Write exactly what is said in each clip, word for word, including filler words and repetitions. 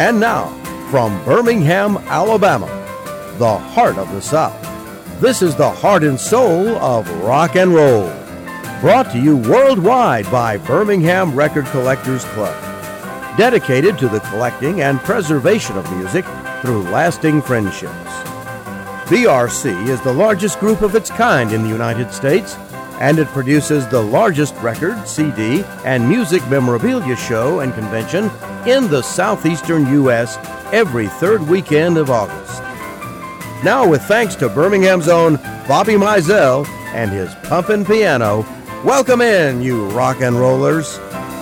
And now, from Birmingham, Alabama, the heart of the South, this is the heart and soul of rock and roll. Brought to you worldwide by Birmingham Record Collectors Club. Dedicated to the collecting and preservation of music through lasting friendships. B R C is the largest group of its kind in the United States, and it produces the largest record, C D, and music memorabilia show and convention in the southeastern U S every third weekend of August. Now, with thanks to Birmingham's own Bobby Mizell and his pumpin' piano, welcome in, you rock and rollers.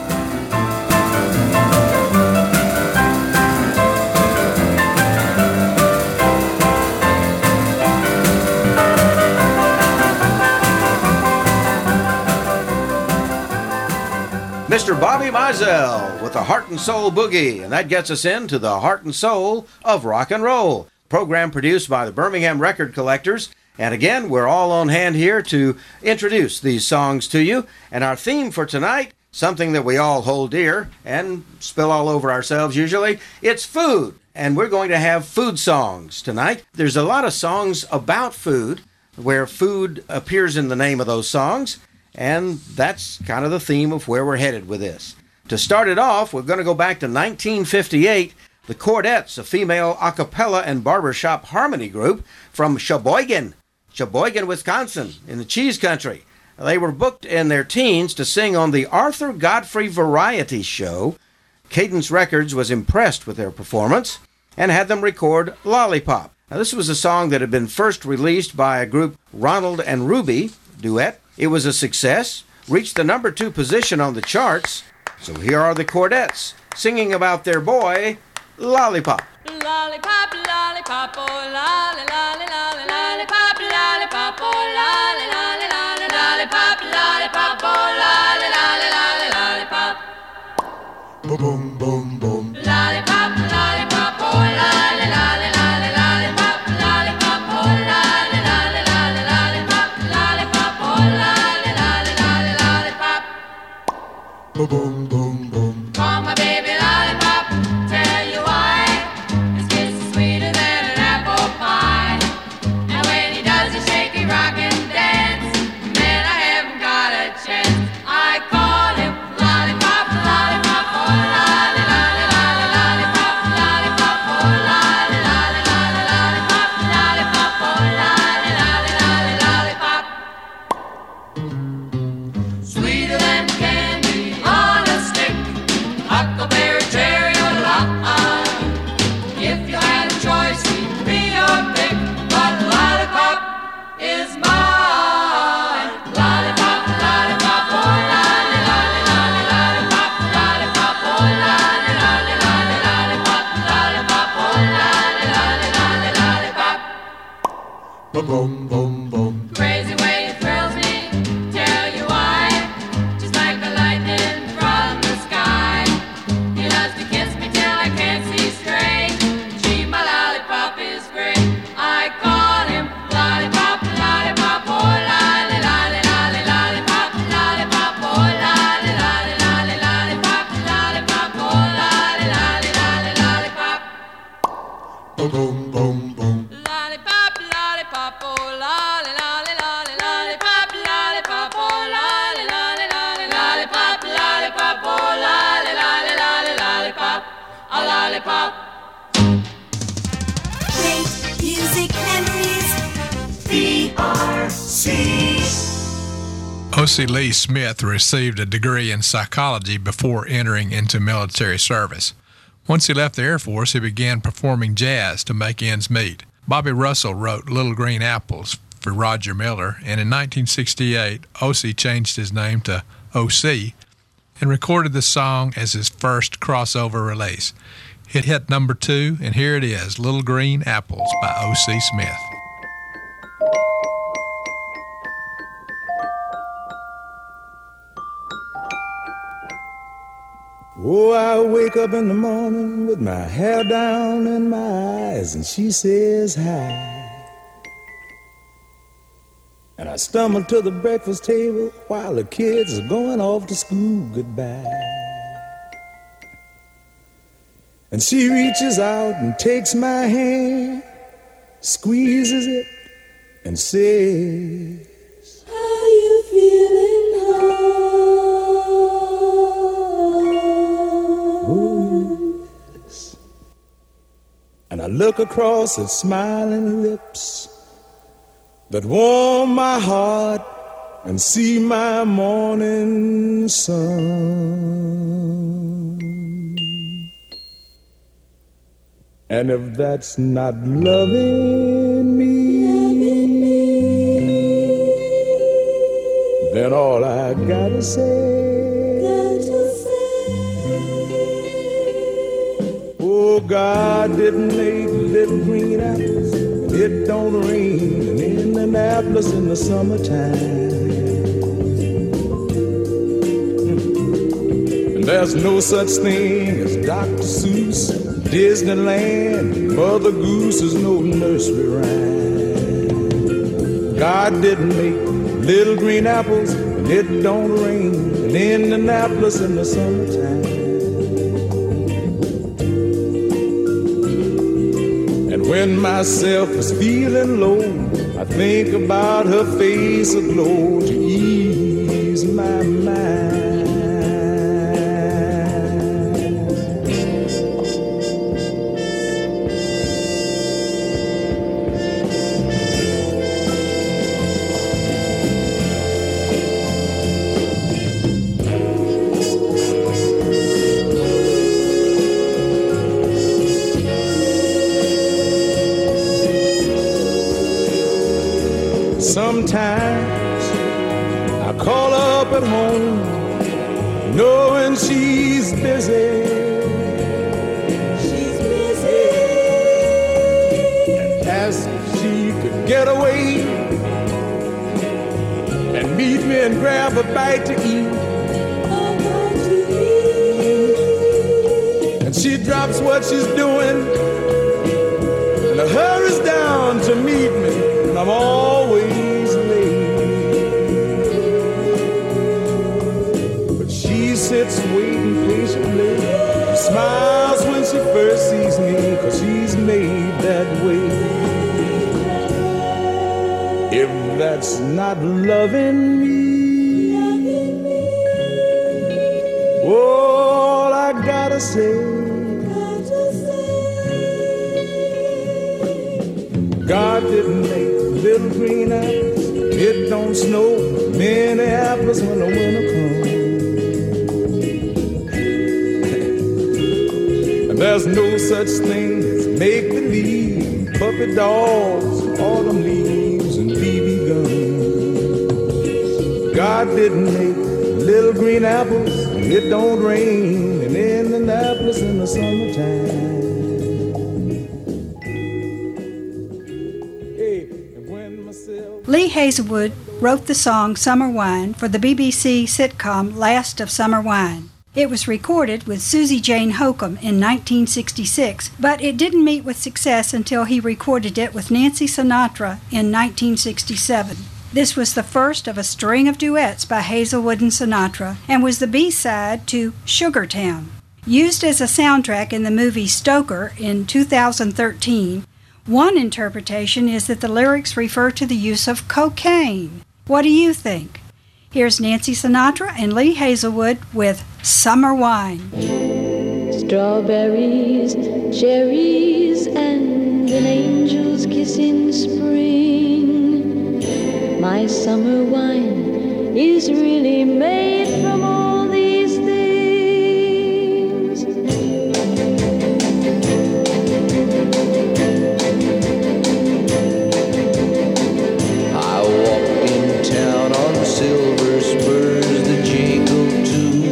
Mister Bobby Mizell with the Heart and Soul Boogie, and that gets us into the heart and soul of rock and roll. Program produced by the Birmingham Record Collectors, and again, we're all on hand here to introduce these songs to you. And our theme for tonight, something that we all hold dear and spill all over ourselves usually, it's food. And we're going to have food songs tonight. There's a lot of songs about food, where food appears in the name of those songs. And that's kind of the theme of where we're headed with this. To start it off, we're going to go back to nineteen fifty-eight. The Chordettes, a female a cappella and barbershop harmony group from Sheboygan, Sheboygan, Wisconsin, in the cheese country. They were booked in their teens to sing on the Arthur Godfrey Variety Show. Cadence Records was impressed with their performance and had them record Lollipop. Now, this was a song that had been first released by a group, Ronald and Ruby duet. It was a success, reached the number two position on the charts. So here are the Chordettes singing about their boy, Lollipop. Lollipop, lollipop, oh lolly, lolly, lolly, lollipop, lollipop, oh lolly, lolly, lolly, lollipop, lollipop, oh lolly, lolly, lolly, lollipop. Boom, boom, boom, boom. Lollipop, lollipop, oh lolly, lolly, lolly, lollipop, lollipop, oh lolly, lolly, lolly, lollipop, lollipop, oh lolly, lolly, lolly, lollipop. Boom, boom, boom, boom. Come, my baby lollipop, tell you why. His kiss is sweeter than an apple pie. And when he does his shaky rock and dance, man, I haven't got a chance. I call him lollipop, lollipop, oh lolly, lolly, lolly, lollipop, lollipop, oh lolly, lolly, lolly, lollipop, lollipop, oh lolly, lolly, lolly, lollipop. Sweeter than candy on a stick, huckleberry, cherry, or lolly. If you had a choice, he'd be your pick, but lollipop is mine. Lollipop, lollipop, oh lolly, lolly, lolly, lollipop, lollipop, oh lolly, lolly, lolly, lollipop, lollipop, oh lolly, lolly, lolly, lollipop. Boom, boom, boom, boom. Crazy way it thrills me, tell you why. Just like the lightning from the sky. He loves to kiss me till I can't see straight. Gee, my lollipop is great. I call him lollipop, lollipop, oh lolly, lolly, lolly, lollipop, lollipop, oh lolly, lolly, lolly, lollipop, lollipop, oh lolly, lolly, lolly, lollipop. Boom, boom, boom, boom. Lollipop, lollipop, oh lolly, lolly, lolly, lollipop, lollipop, oh lolly, lolly, lolly, lollipop, lollipop, oh lolly, lolly, lolly, lollipop, a lollipop. Great music memories. B R C. O C Lee Smith received a degree in psychology before entering into military service. Once he left the Air Force, he began performing jazz to make ends meet. Bobby Russell wrote Little Green Apples for Roger Miller, and in nineteen sixty-eight, O C changed his name to O C and recorded the song as his first crossover release. It hit number two, and here it is, Little Green Apples by O C Smith. Oh, I wake up in the morning with my hair down in my eyes, and she says hi. And I stumble to the breakfast table while the kids are going off to school goodbye. And she reaches out and takes my hand, squeezes it, and says, how you feeling, oh, yes. And I look across at smiling lips that warm my heart and see my morning sun. And if that's not loving me, then all I gotta say, gotta say, oh, God didn't make little green apples, it don't rain in Indianapolis in the summertime. And there's no such thing as Doctor Seuss, Disneyland, Mother Goose is no nursery rhyme. God didn't make little green apples, and it don't rain in Indianapolis in the summertime. And when myself is feeling low, I think about her face aglow to ease my mind. Sometimes I call up at home, knowing she's busy. she's busy. And ask if she could get away and meet me and grab a bite to eat. I want to eat. And she drops what she's doing and hurries down to meet me, and I'm always sits waiting patiently. She smiles when she first sees me, 'cause she's made that way. If that's not loving me, all I gotta say, God didn't make little green apples, it don't snow Minneapolis when the winter comes. There's no such thing as make-believe, puppy dogs, autumn leaves, and B B guns. God didn't make little green apples, and it don't rain in Indianapolis in the summertime. Hey, and when myself... Lee Hazelwood wrote the song Summer Wine for the B B C sitcom Last of Summer Wine. It was recorded with Susie Jane Holcomb in nineteen sixty-six, but it didn't meet with success until he recorded it with Nancy Sinatra in nineteen sixty-seven. This was the first of a string of duets by Hazelwood and Sinatra, and was the B-side to Sugar Town. Used as a soundtrack in the movie Stoker in two thousand thirteen, one interpretation is that the lyrics refer to the use of cocaine. What do you think? Here's Nancy Sinatra and Lee Hazelwood with Summer Wine. Strawberries, cherries, and an angel's kiss in spring. My summer wine is really made from all these things. I walked in town on silver spurs that jingle too,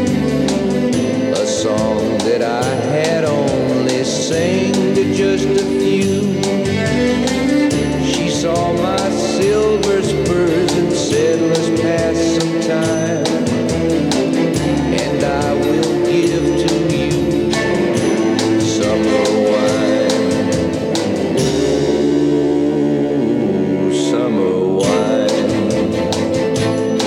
a song that I had only sang to just a few. She saw my silver spurs and said, let's pass some time, and I will give to you summer wine. Ooh, summer wine.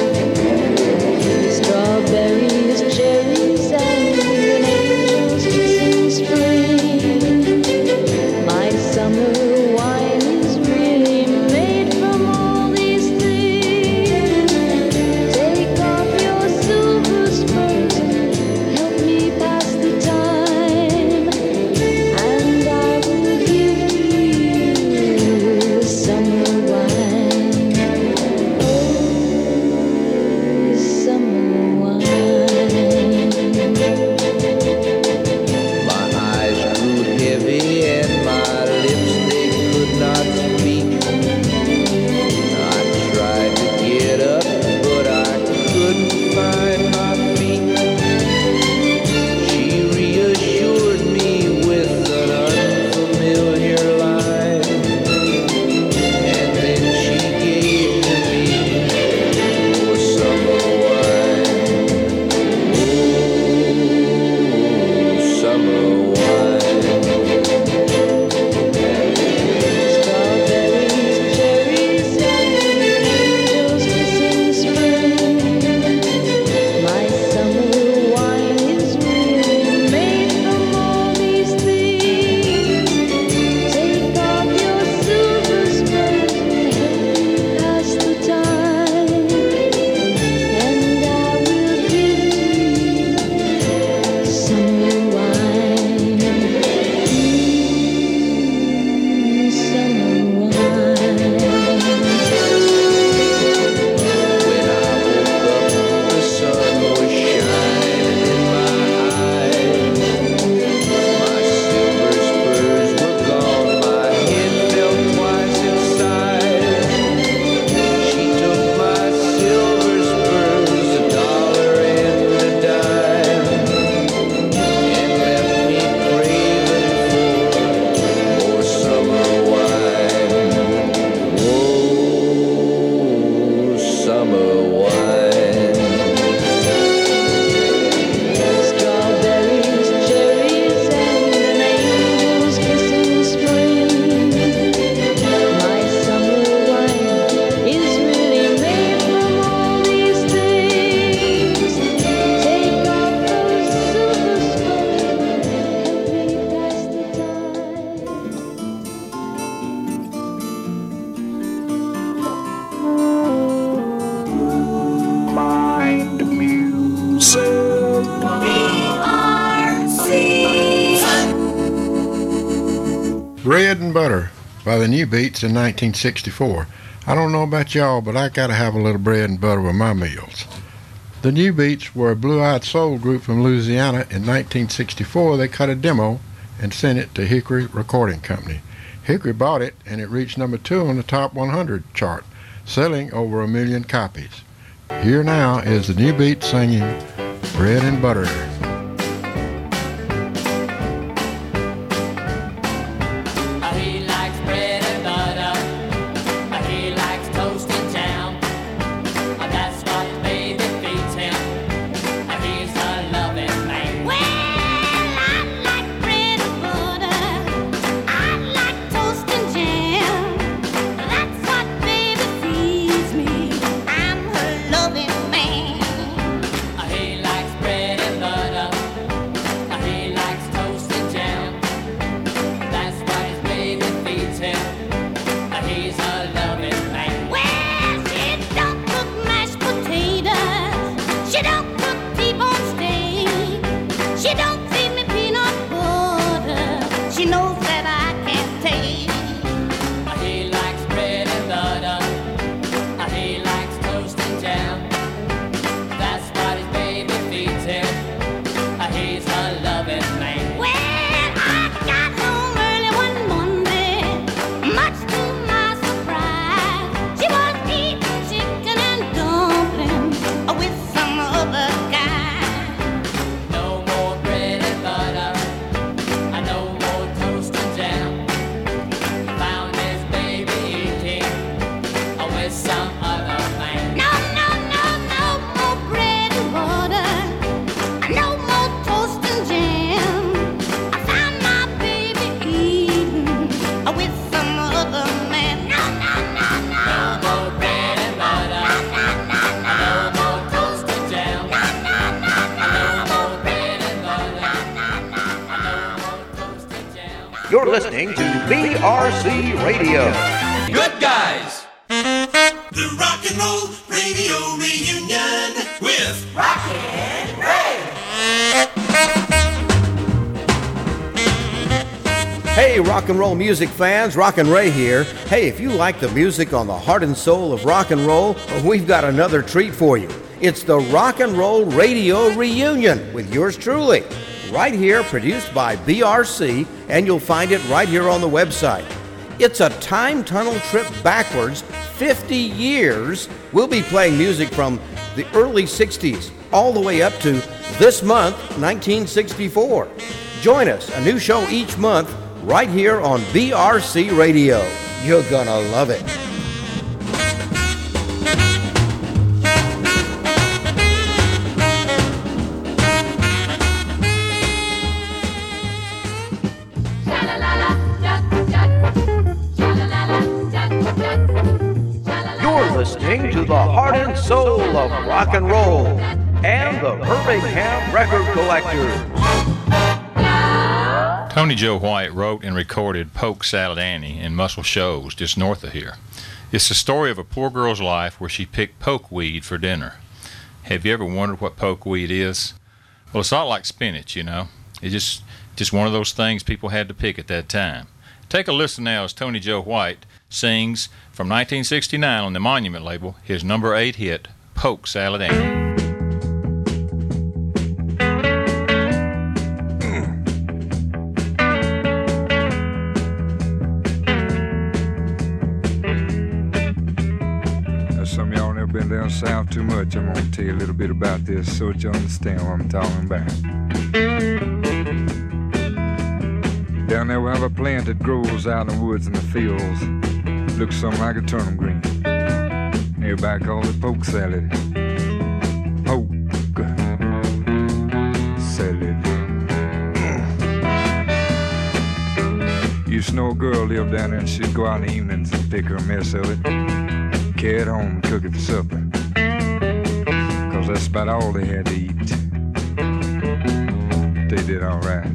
summer wine. Strawberries, cherries, and an angel's kiss in spring. My summer wine is really made from all these things. Take off those silver spurs, help me pass the Mind music. Bread and Butter by the New Beats in nineteen sixty-four. I don't know about y'all, but I gotta have a little bread and butter with my meals. The New Beats were a blue-eyed soul group from Louisiana. In nineteen sixty-four, they cut a demo and sent it to Hickory Recording Company. Hickory bought it, and it reached number two on the Top one hundred chart, selling over a million copies. Here now is the New Beats singing Bread and Butter. He likes bread and butter. He likes toast and jam. That's what baby feeds him. He's a loving man. Well, I like bread and butter. I like toast and jam. That's what baby feeds me. I'm her loving man. He likes bread and butter. He likes toast and jam. That's what his baby feeds him. He's a loving man. Well, she don't cook mashed potatoes. She don't cook T-bone steak. She don't feed me peanut butter. She knows that I can't take. He likes bread and butter. He likes toast and jam. That's what his baby feeds him. He's a loving man. Well, I got home early one Monday, much to my surprise. She was eating chicken and dumplings with some other guy. No more bread and butter. No more toast and jam. Found his baby eating with some other man. No, no, no, no more bread and butter. No more toast and jam. I found my baby eating with some other man. No, no, no, no. No more bread and butter. No more toast and jam. No more bread and butter. No more toast and jam. You're listening to B R C Radio. Good guys. The Rock and Roll Radio Reunion with Hey, rock and roll music fans, Rock and Ray here. Hey, if you like the music on the heart and soul of rock and roll, we've got another treat for you. It's the Rock and Roll Radio Reunion with yours truly. Right here, produced by B R C, and you'll find it right here on the website. It's a time tunnel trip backwards, fifty years. We'll be playing music from the early sixties all the way up to this month, nineteen sixty-four. Join us, a new show each month, right here on B R C Radio. You're gonna love it. You're listening to the heart and soul of rock and roll and the Birmingham Record Collectors. Tony Joe White wrote and recorded Polk Salad Annie in Muscle Shoals, just north of here. It's the story of a poor girl's life where she picked pokeweed for dinner. Have you ever wondered what pokeweed is? Well, it's not like spinach, you know. It's just, just one of those things people had to pick at that time. Take a listen now as Tony Joe White sings from nineteen sixty-nine on the Monument label his number eight hit, Polk Salad Annie. Some of y'all never been down south too much. I'm gonna tell you a little bit about this so that you understand what I'm talking about. Down there we have a plant that grows out in the woods and the fields. Looks something like a turnip green. Everybody calls it poke salad. Poke salad. Used to know a girl lived down there and she'd go out in the evenings and pick her a mess of it, carry it home and cook it for supper. Cause that's about all they had to eat. They did all right.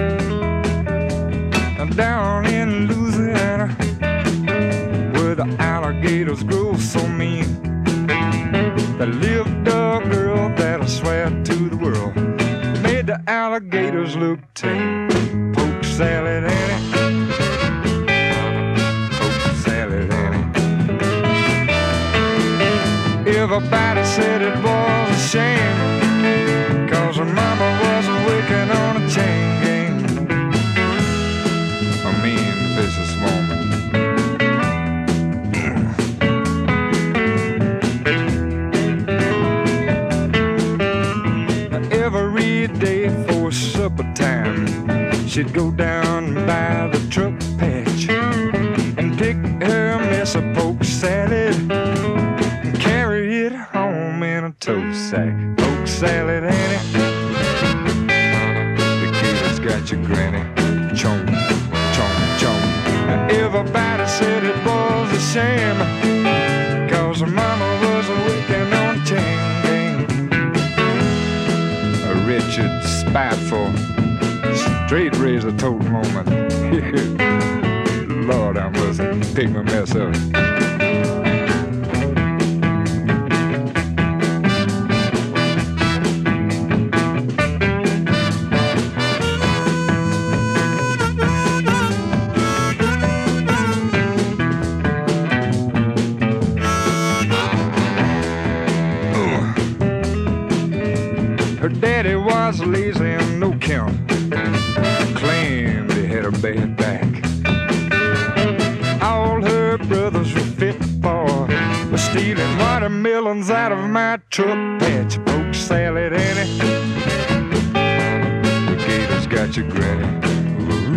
Now down in Louisiana, where the alligators grow so mean, there lived a girl that I swear to the world made the alligators look tame. Poke salad Annie, poke salad Annie. Everybody said it was a shame, cause her mama was working on a chain gang. I mean, vicious woman. Every day for supper time, she'd go down by the truck patch and pick her mess of poke salad and carry it home in a tow sack. Poke salad Annie, the gator's got your granny. Chomp, chomp, chomp. Everybody said it was a shame, cause her mama was working on a chain gang. A Richard spiteful, straight razor tote moment. Lord, I must pick my mess up. Her daddy was lazy and no count, claimed he had a bad back. All her brothers were fit for was stealing watermelons out of my truck patch. Poke salad Annie, the gator's got your granny. Ooh.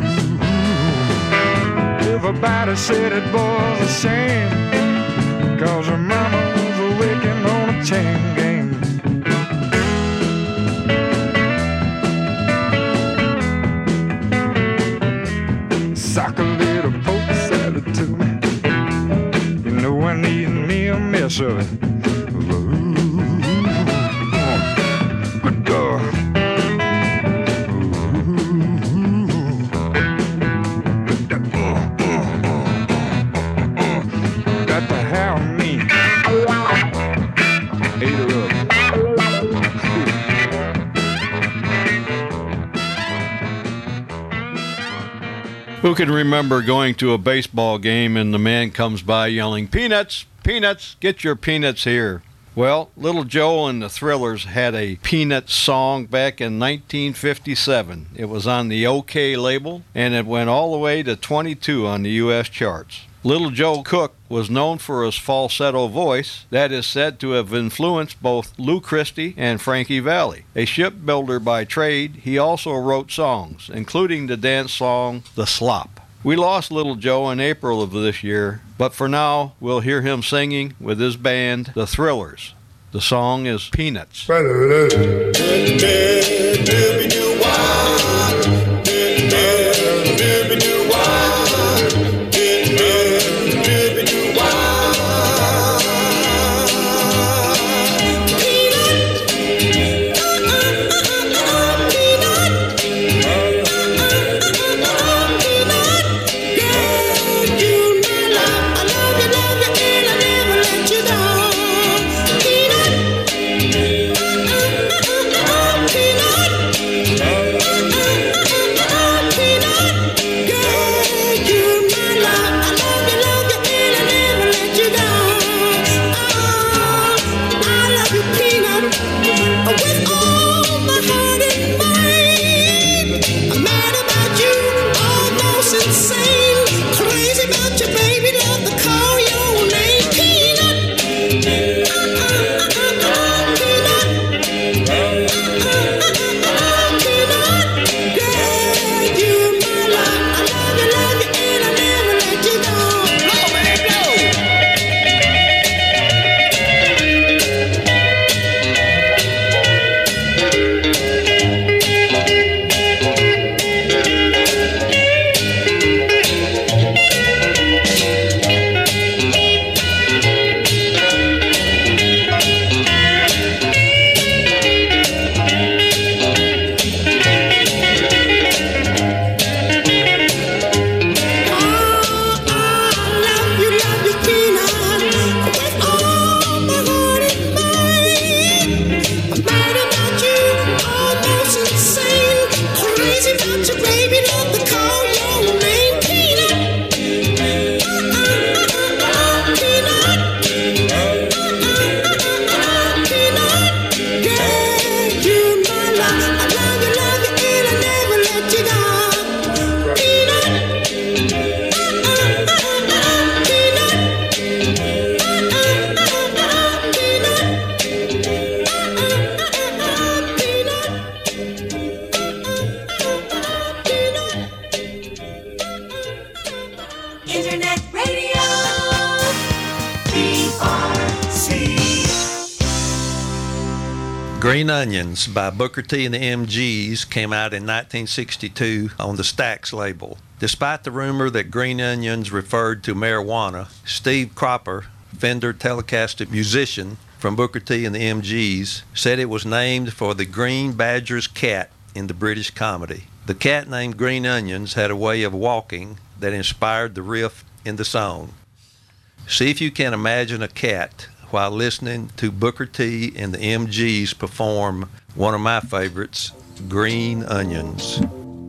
Everybody said it was a shame, cause her mama was working on a chain gang. Sock a little poke salad to me. You know I need me a mess of it. Ooh, good God. Got to have me. Ate her up. Who can remember going to a baseball game and the man comes by yelling, "Peanuts, peanuts, get your peanuts here"? Well, Little Joe and the Thrillers had a Peanuts song back in nineteen fifty-seven. It was on the OK label, and it went all the way to twenty-two on the U S charts. Little Joe Cook was known for his falsetto voice that is said to have influenced both Lou Christie and Frankie Valli. A shipbuilder by trade, he also wrote songs, including the dance song The Slop. We lost Little Joe in April of this year, but for now, we'll hear him singing with his band, The Thrillers. The song is Peanuts. Green Onions by Booker T and the M Gs came out in nineteen sixty-two on the Stax label. Despite the rumor that Green Onions referred to marijuana, Steve Cropper, Fender Telecaster musician from Booker T and the M Gs, said it was named for the Green Badger's cat in the British comedy. The cat named Green Onions had a way of walking that inspired the riff in the song. See if you can imagine a cat while listening to Booker T and the M Gs perform one of my favorites, Green Onions.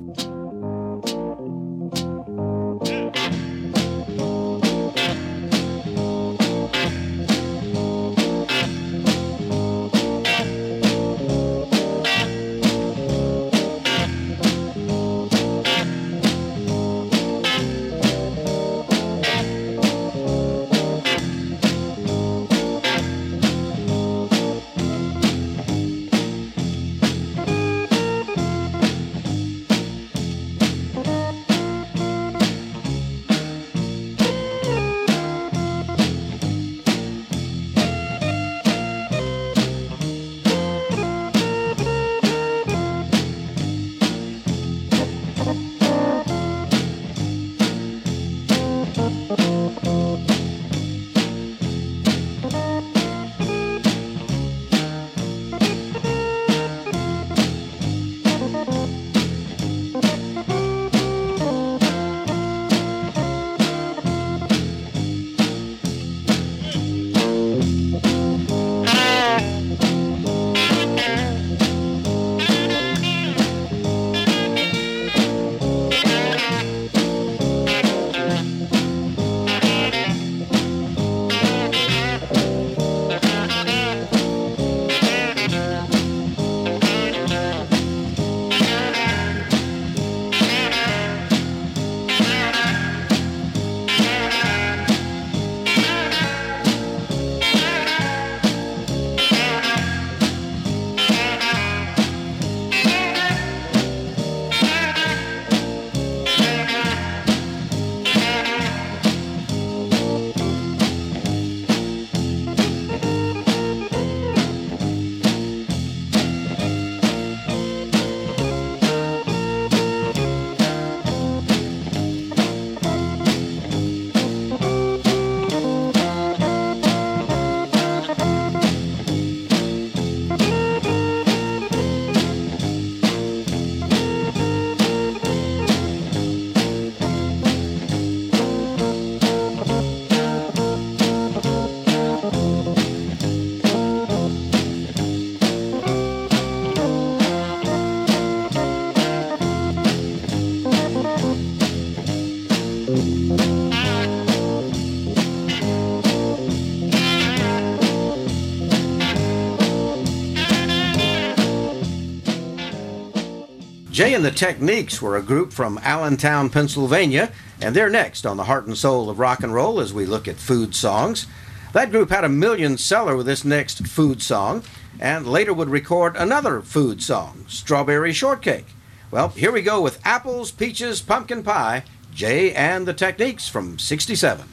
Jay and the Techniques were a group from Allentown, Pennsylvania, and they're next on the Heart and Soul of Rock and Roll as we look at food songs. That group had a million seller with this next food song, and later would record another food song, Strawberry Shortcake. Well, here we go with Apples, Peaches, Pumpkin Pie, Jay and the Techniques from sixty-seven.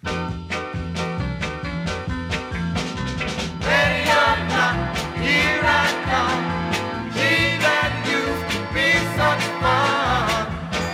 Ready or not, here I come. Gee, that used to be such fun.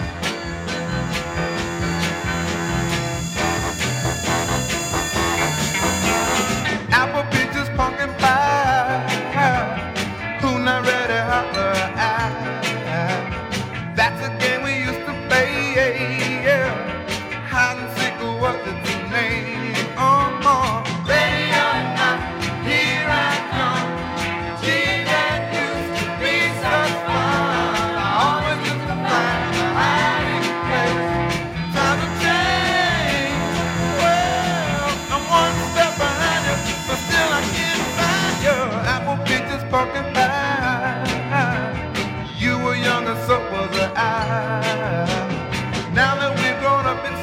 Apple, peaches, pumpkin pie. Who not ready, holler, I. That's a game we used to play, yeah. Hide and seek was its name. Oh, oh. Ready or not, here I come. Gee, that used to be such fun. I always used to find a hiding place. Time to change. Well, I'm one step behind you, but still I can't find you. Apple, peaches, pumpkin pie. You were young and so was I. Now that we've grown up it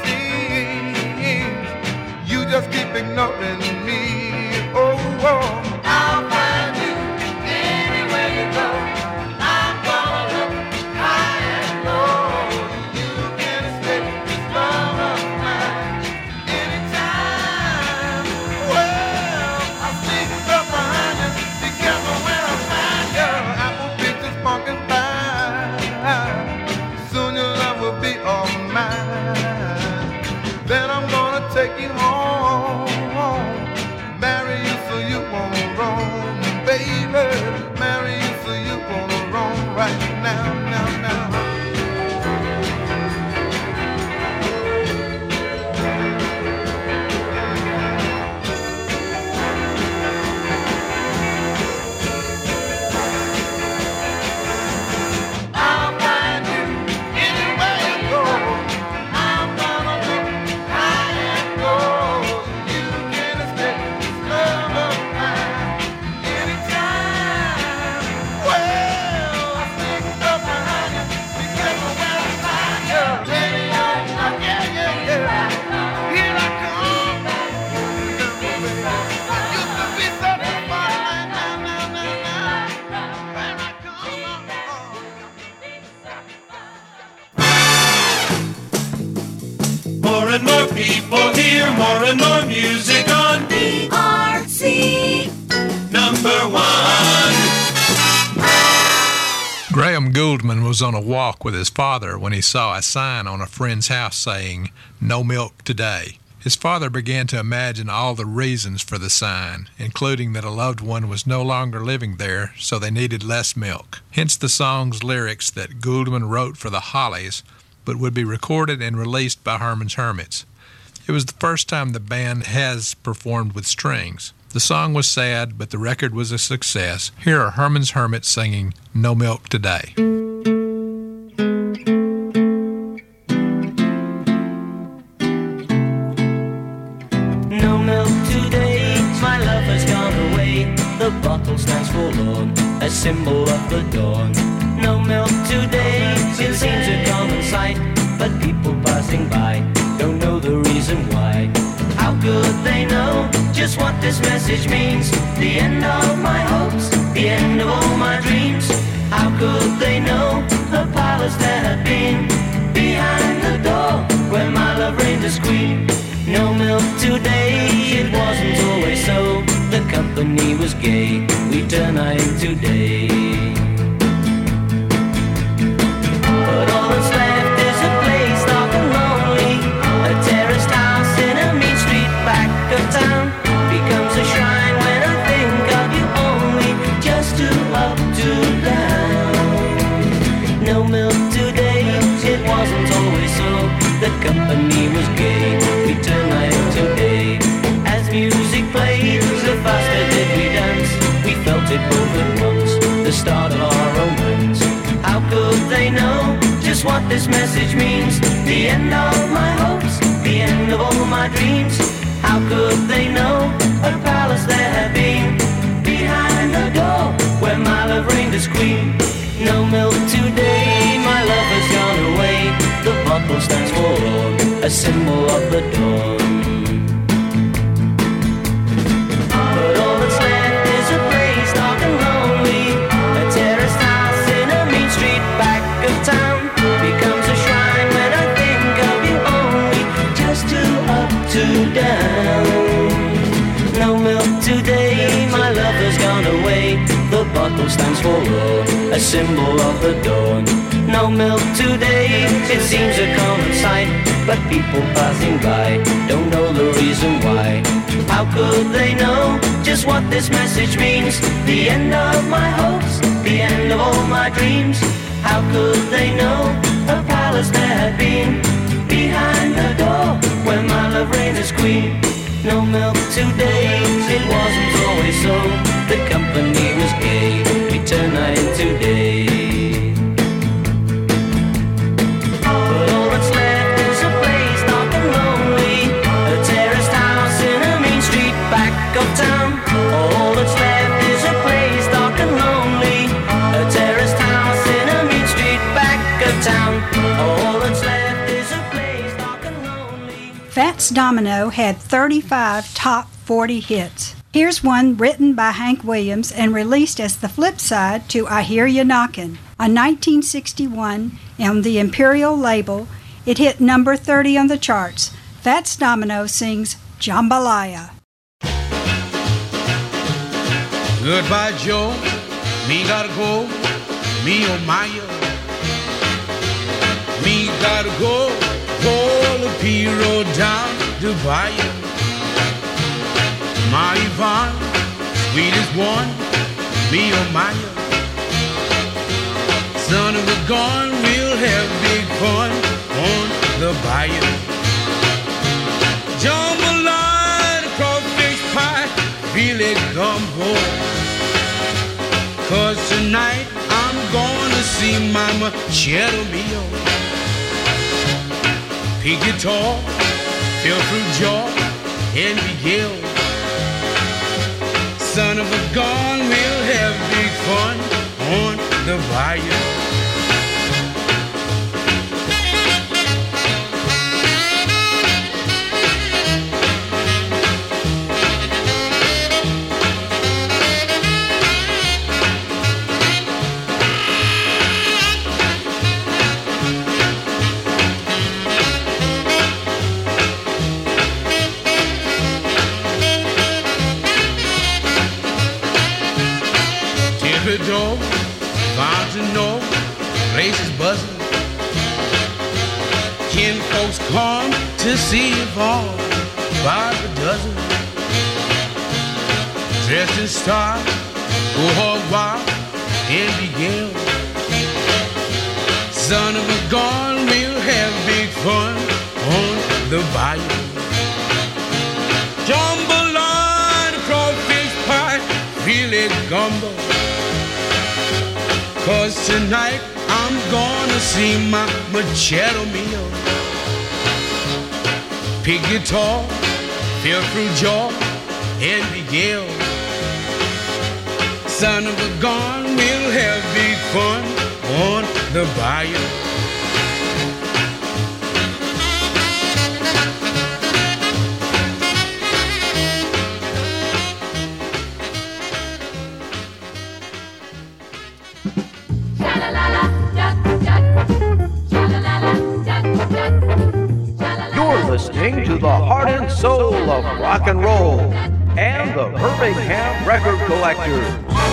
seems, you just keep ignoring me. Oh, oh. I'll find you anywhere you go. I'm gonna look high and low. You can escape this love of mine anytime. Well, I'll sneak up behind you. Be careful when I find wrong, baby. Marry for you on the wrong right now, now, now. I'll find you anywhere you go. I'm gonna look high and low. You can escape this love of mine anytime. Well, I sneak up behind you, be careful where I find you. Baby, oh, yeah, yeah, yeah. Here I come. You could be such a fun man, now, now, now, now. Here I More and more people hear more and more music on B R C number one. Graham Gouldman was on a walk with his father when he saw a sign on a friend's house saying, "No milk today." His father began to imagine all the reasons for the sign, including that a loved one was no longer living there, so they needed less milk. Hence the song's lyrics that Gouldman wrote for the Hollies, but would be recorded and released by Herman's Hermits. It was the first time the band has performed with strings. The song was sad, but the record was a success. Here are Herman's Hermits singing "No Milk Today." No milk today, my love has gone away. The bottle stands forlorn, a symbol of the dawn. No milk today, it seems a common sight, but people passing by don't know the reason why. How could they know just what this message means? The end of my hopes, the end of all my dreams. How could they know the palace that had been behind the door where my love reigned as queen? No milk today, it wasn't always so. The company was gay, we turn night into day. But all that's left is a place dark and lonely. A terraced house in a mean street back of town becomes a shrine when I think of you only. Just to up, to down. No milk today, it wasn't always so. The company was gay, we turned night into day. As music played, the faster did we dance. We felt it both at once, the start of our romance. How could they know just what this message means? The end of my hopes, the end of all my dreams. How could they know a palace there had been behind the door where my love reigned as queen? No milk today, my love has gone away. The bottle stands forlorn, a symbol of the dawn. But all that's left is a place dark and lonely. A terraced house in a mean street back of town becomes a shrine when I think of you only. Just to up, to down. No milk today, my love has gone away. The bottle stands forlorn, a symbol of the dawn. No milk today, it seems a common sight, but people passing by don't know the reason why. How could they know just what this message means? The end of my hopes, the end of all my dreams. How could they know a palace there had been behind the door where my love reigned as queen? No milk today, it wasn't always so. The company was gay, we turned night into day. But all that's left is a place dark and lonely. A terraced house in a mean street back of town. All that's left is a place dark and lonely. A terraced house in a mean street back of town. All that's left is a place dark and lonely. Fats Domino had thirty-five top forty hits. Here's one written by Hank Williams and released as the flip side to I Hear Ya Knockin'. On nineteen sixty-one, on the Imperial label, it hit number thirty on the charts. Fats Domino sings Jambalaya. Goodbye, Joe. Me gotta go. Me oh my. Me gotta go. Pull the P road down to Bayou. My Yvonne, sweetest one, me or Maya. Son of a gun, we'll have big fun on the bayou. Jambalaya, crawfish pie, really gumbo. Cause tonight I'm gonna see Mama Cheddar Mio. Pig guitar, fill fruit jar, and Miguel. Son of a gun, we'll have big fun on the bayou. Door, fountain door, places buzzing. Kin folks come to see if all by the dozen. Dressed in style, go hog wild and begin. Son of a gun, we'll have big fun on the bayou. Jambalaya, crawfish pie, filet gumbo. Cause tonight I'm gonna see my Cheddar Mio. Pig guitar, fill fruit jar, and Miguel. Son of a gun, we'll have big fun on the bayou. You're listening to the heart and soul of rock and roll and the Birmingham Record Collectors.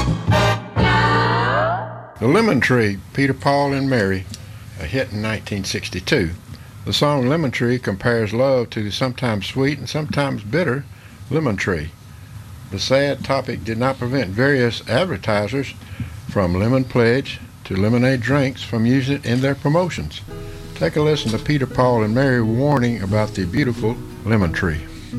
The Lemon Tree, Peter, Paul, and Mary, a hit in nineteen sixty-two. The song Lemon Tree compares love to the sometimes sweet and sometimes bitter lemon tree. The sad topic did not prevent various advertisers from Lemon Pledge to lemonade drinks from using it in their promotions. Take a listen to Peter, Paul, and Mary warning about the beautiful lemon tree.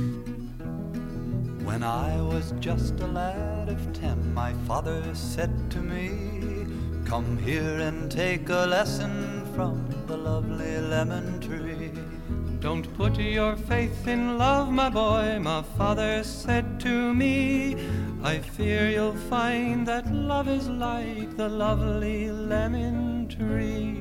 When I was just a lad of ten, my father said to me, "Come here and take a lesson from the lovely lemon tree." Don't put your faith in love, my boy, my father said to me. I fear you'll find that love is like the lovely lemon tree.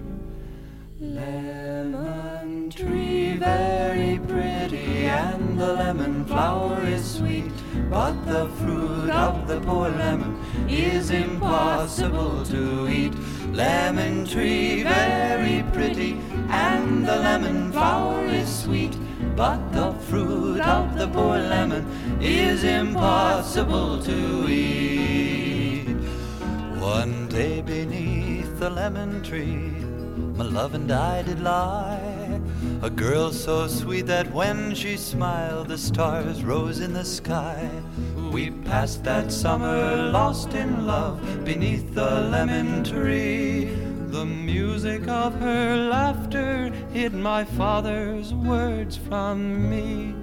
Lemon tree, very pretty, and the lemon flower is sweet, but the fruit of the poor lemon is impossible to eat. Lemon tree, very pretty, and the lemon flower is sweet, but the fruit of the poor lemon is impossible to eat. One day beneath the lemon tree, my love and I did lie, a girl so sweet that when she smiled the stars rose in the sky. We passed that summer lost in love beneath the lemon tree. The music of her laughter hid my father's words from me.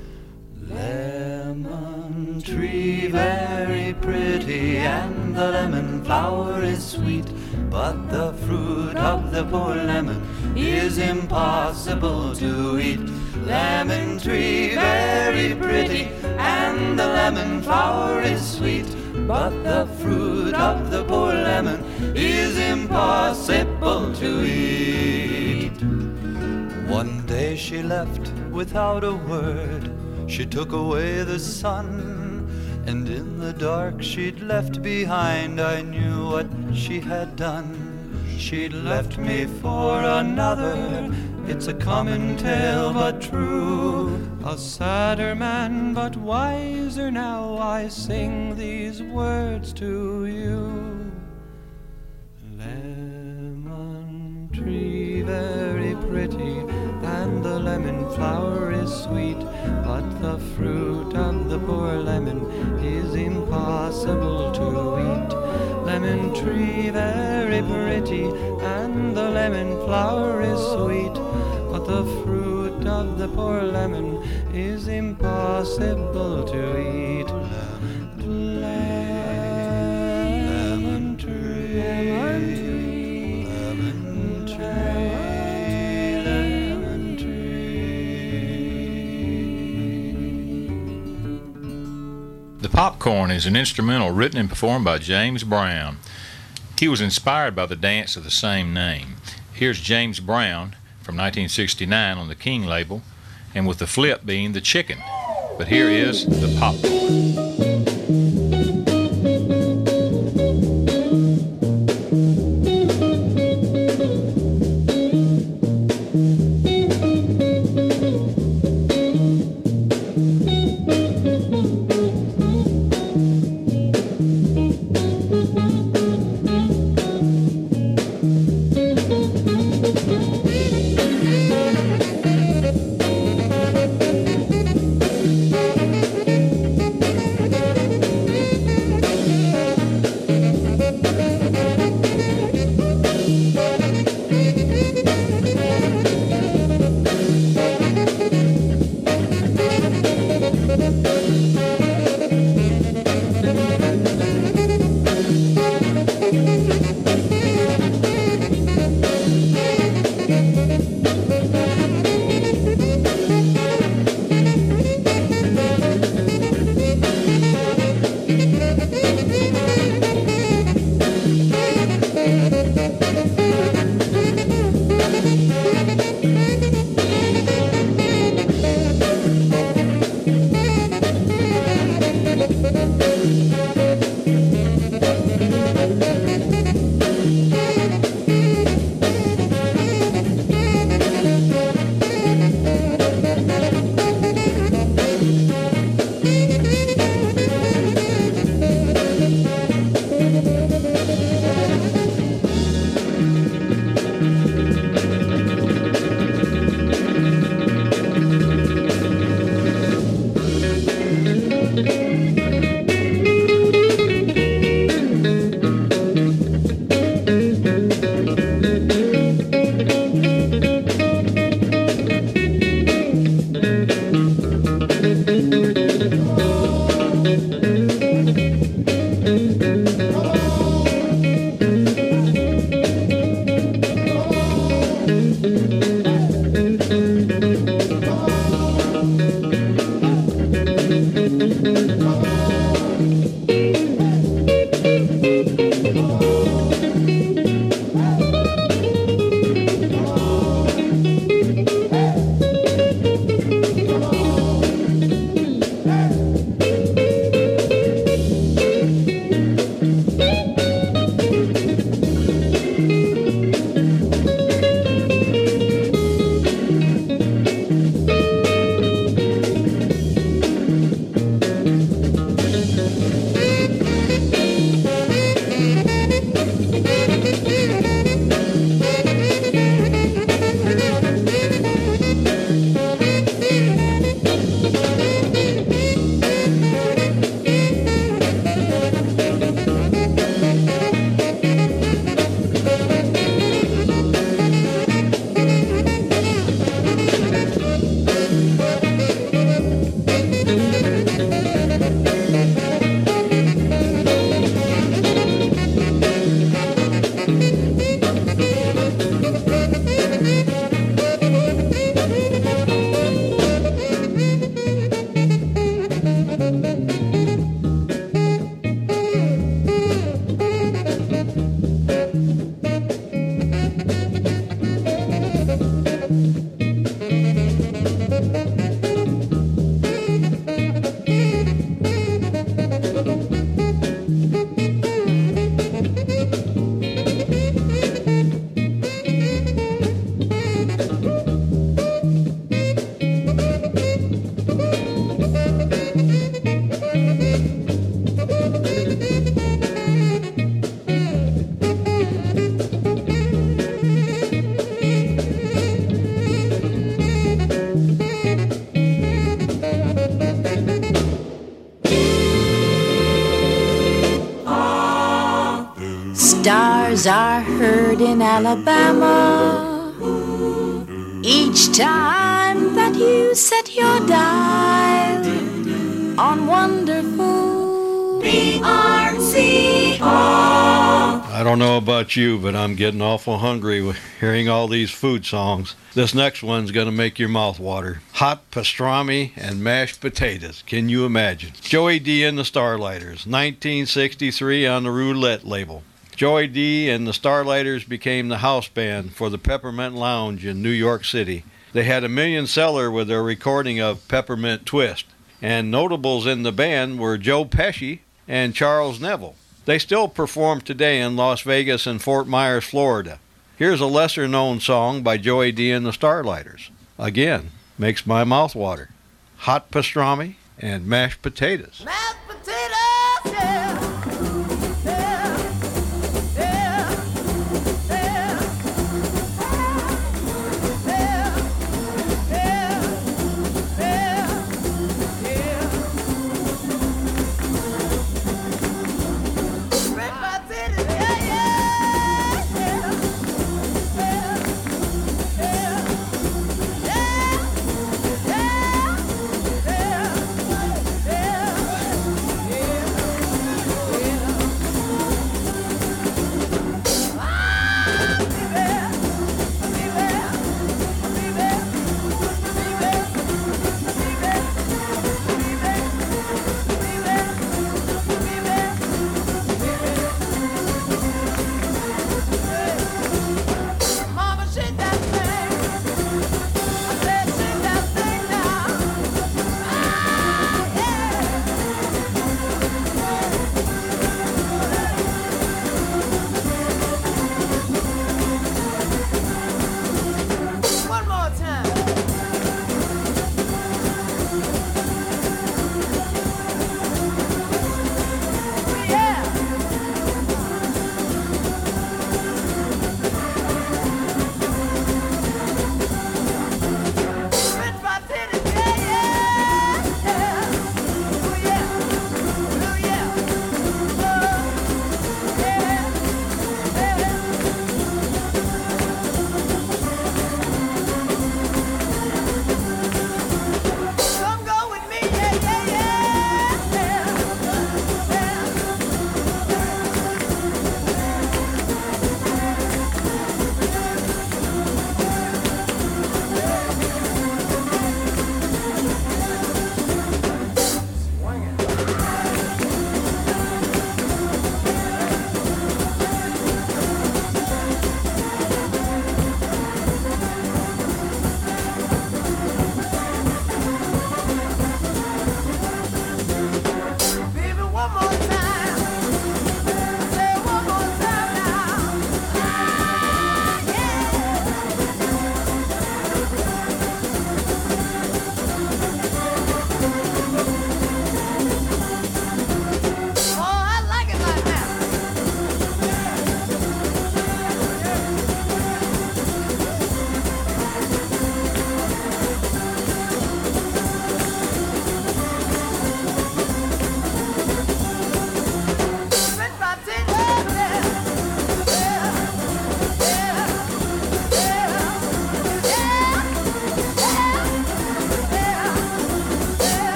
Lemon tree, very pretty, and the lemon flower is sweet, but the fruit of the poor lemon is impossible to eat. Lemon tree, very pretty, and the lemon flower is sweet, but the fruit of the poor lemon is impossible to eat. One day she left without a word. She took away the sun, and in the dark she'd left behind, I knew what she had done. She'd left me for another, it's a common tale but true. A sadder man but wiser now, I sing these words to you. Lemon tree, very pretty, and the lemon flower is sweet, but the fruit of the poor lemon is impossible impossible to eat. Lemon tree very pretty, and the lemon flower is sweet, but the fruit of the poor lemon is impossible to eat. Lemon tree, lemon tree, lemon tree, lemon tree. The Popcorn is an instrumental written and performed by James Brown. He was inspired by the dance of the same name. Here's James Brown from nineteen sixty-nine on the King label, and with the flip being the chicken. But here is the Popcorn. stars are heard in Alabama. Each time that you set your dial on wonderful B R C R. I don't know about you, but I'm getting awful hungry with hearing all these food songs. This next one's going to make your mouth water. Hot pastrami and mashed potatoes. Can you imagine? Joey D. and the Starlighters, nineteen sixty-three on the Roulette label. Joey D. and the Starlighters became the house band for the Peppermint Lounge in New York City. They had a million seller with their recording of Peppermint Twist. And notables in the band were Joe Pesci and Charles Neville. They still perform today in Las Vegas and Fort Myers, Florida. Here's a lesser-known song by Joey D. and the Starlighters. Again, makes my mouth water. Hot pastrami and mashed potatoes. Mashed potatoes, yeah.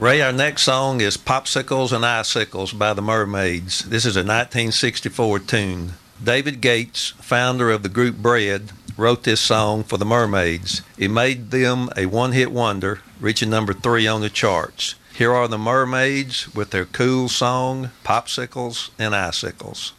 Ray, our next song is Popsicles and Icicles by the Mermaids. This is a nineteen sixty-four tune. David Gates, founder of the group Bread, wrote this song for the Mermaids. It made them a one-hit wonder, reaching number three on the charts. Here are the Mermaids with their cool song, Popsicles and Icicles.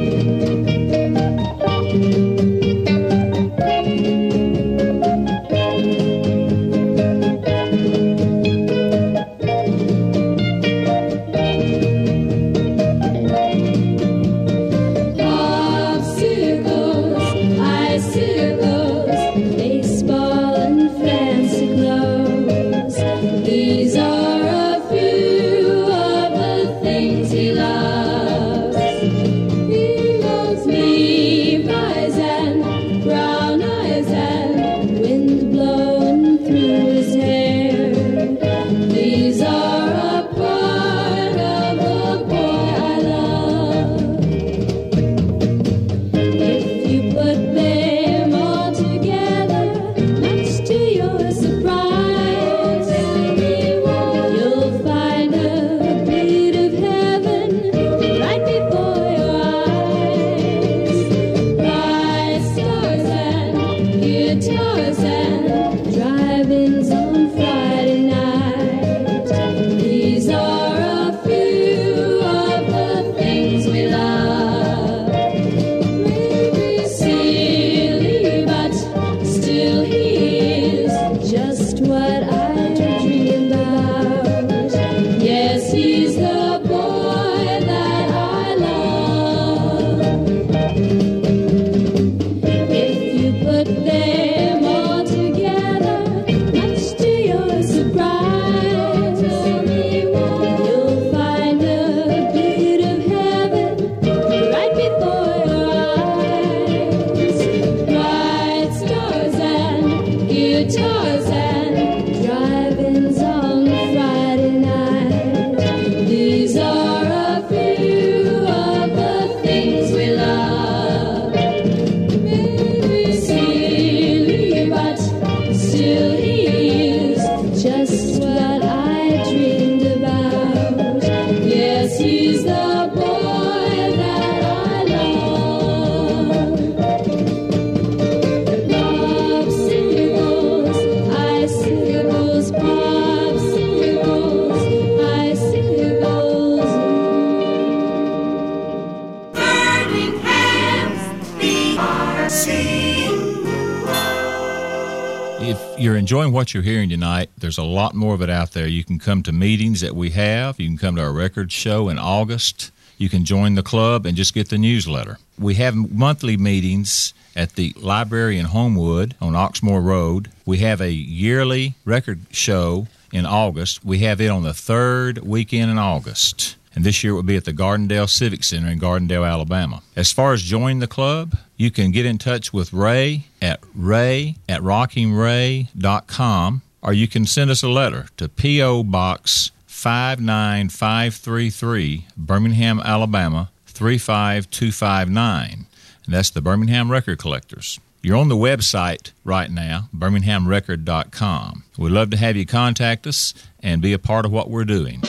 you're enjoying what you're hearing tonight, there's a lot more of it out there. You can come to meetings that we have. You can come to our record show in August. You can join the club and just get the newsletter. We have monthly meetings at the library in Homewood on Oxmoor Road. We have a yearly record show in August. We have it on the third weekend in August. And this year it will be at the Gardendale Civic Center in Gardendale, Alabama. As far as joining the club, you can get in touch with Ray at ray at rocking ray dot com, or you can send us a letter to P O. Box five nine five three three, Birmingham, Alabama, three five two five nine. And that's the Birmingham Record Collectors. You're on the website right now, birmingham record dot com. We'd love to have you contact us and be a part of what we're doing.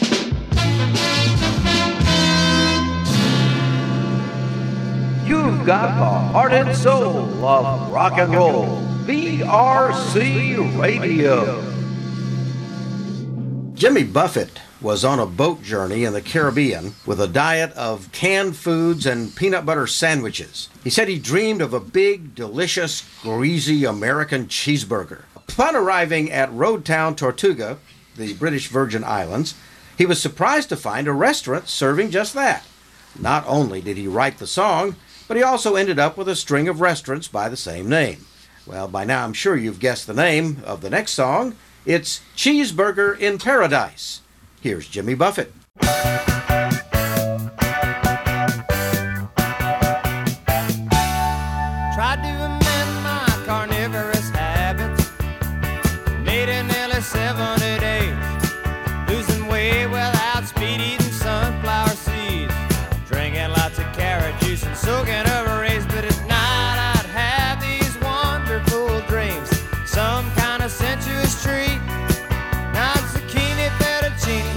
You've got the heart and soul of rock and roll. B R C Radio. Jimmy Buffett was on a boat journey in the Caribbean with a diet of canned foods and peanut butter sandwiches. He said he dreamed of a big, delicious, greasy American cheeseburger. Upon arriving at Roadtown, Tortuga, the British Virgin Islands, he was surprised to find a restaurant serving just that. Not only did he write the song, but he also ended up with a string of restaurants by the same name. Well, by now I'm sure you've guessed the name of the next song. It's Cheeseburger in Paradise. Here's Jimmy Buffett. Tried to amend my carnivorous habits. Made it nearly seventy days. Losing weight without speed, eating sunflower seeds. Drinking lots of carrot juice and soaking over rays. But at night I'd have these wonderful dreams. Some kind of sensuous treat. Not zucchini, fettuccine,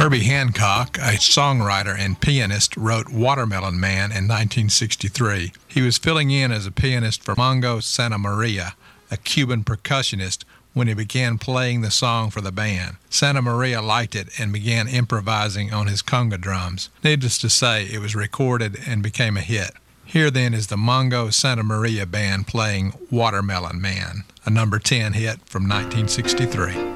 Herbie Hancock, a songwriter and pianist, wrote Watermelon Man in nineteen sixty-three. He was filling in as a pianist for Mongo Santa Maria, a Cuban percussionist, when he began playing the song for the band. Santa Maria liked it and began improvising on his conga drums. Needless to say, it was recorded and became a hit. Here then is the Mongo Santa Maria Band playing Watermelon Man, a number ten hit from nineteen sixty-three.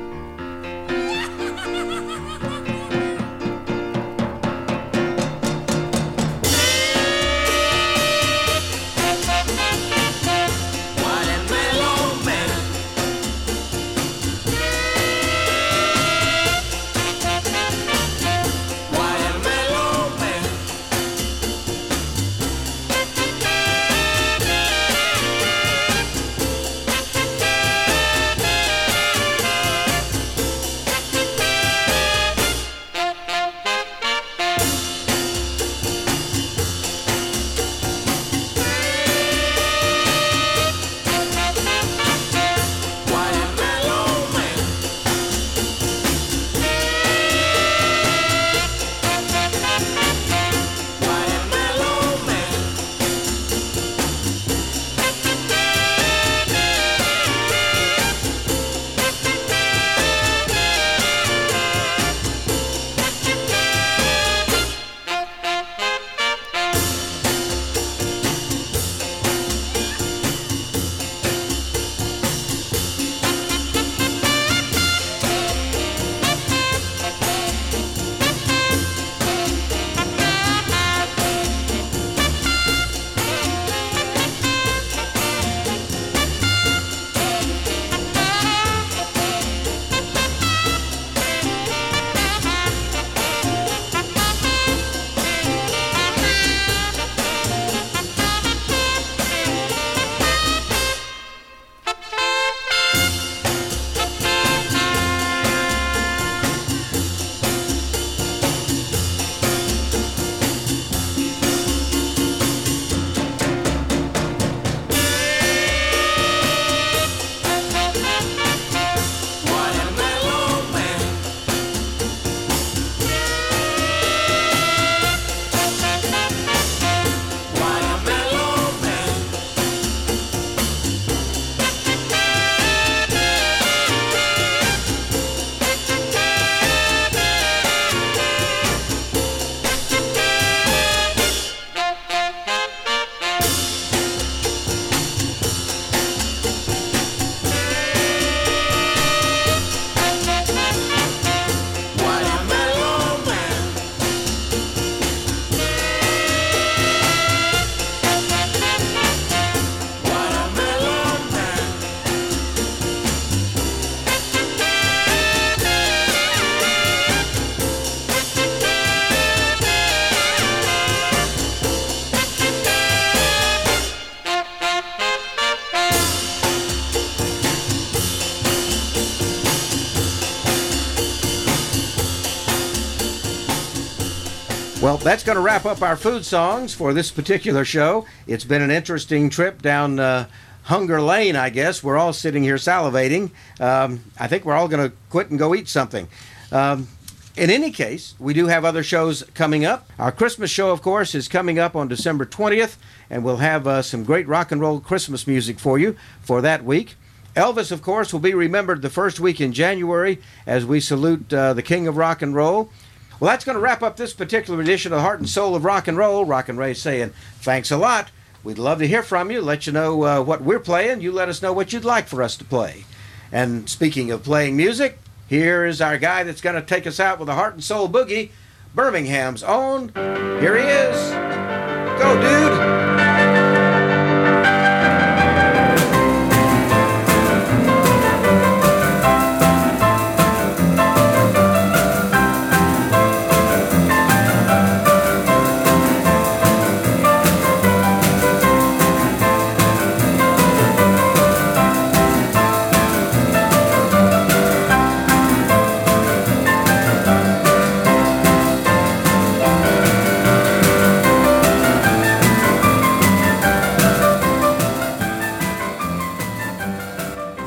Well, that's going to wrap up our food songs for this particular show. It's been an interesting trip down uh, Hunger Lane, I guess. We're all sitting here salivating. Um, I think we're all going to quit and go eat something. Um, in any case, we do have other shows coming up. Our Christmas show, of course, is coming up on December twentieth, and we'll have uh, some great rock and roll Christmas music for you for that week. Elvis, of course, will be remembered the first week in January as we salute uh, the king of rock and roll. Well, that's going to wrap up this particular edition of Heart and Soul of Rock and Roll. Rock and Ray saying thanks a lot. We'd love to hear from you, let you know uh, what we're playing. You let us know what you'd like for us to play. And speaking of playing music, here is our guy that's going to take us out with a Heart and Soul Boogie, Birmingham's own. Here he is. Go, dude.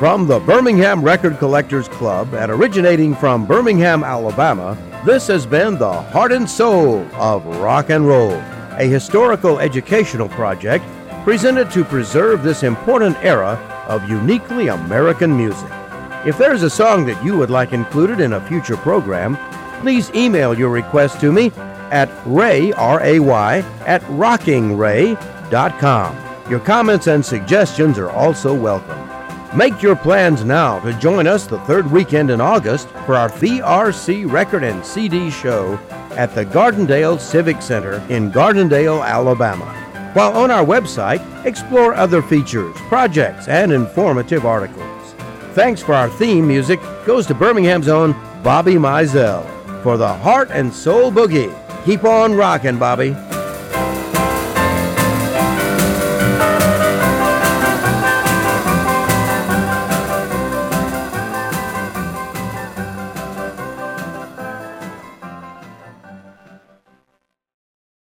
From the Birmingham Record Collectors Club and originating from Birmingham, Alabama, this has been the Heart and Soul of Rock and Roll, a historical educational project presented to preserve this important era of uniquely American music. If there's a song that you would like included in a future program, please email your request to me at ray, R A Y, at rocking ray dot com. Your comments and suggestions are also welcome. Make your plans now to join us the third weekend in August for our V R C Record and C D show at the Gardendale Civic Center in Gardendale, Alabama. While on our website, explore other features, projects, and informative articles. Thanks for our theme music goes to Birmingham's own Bobby Mizell for the Heart and Soul Boogie. Keep on rocking, Bobby.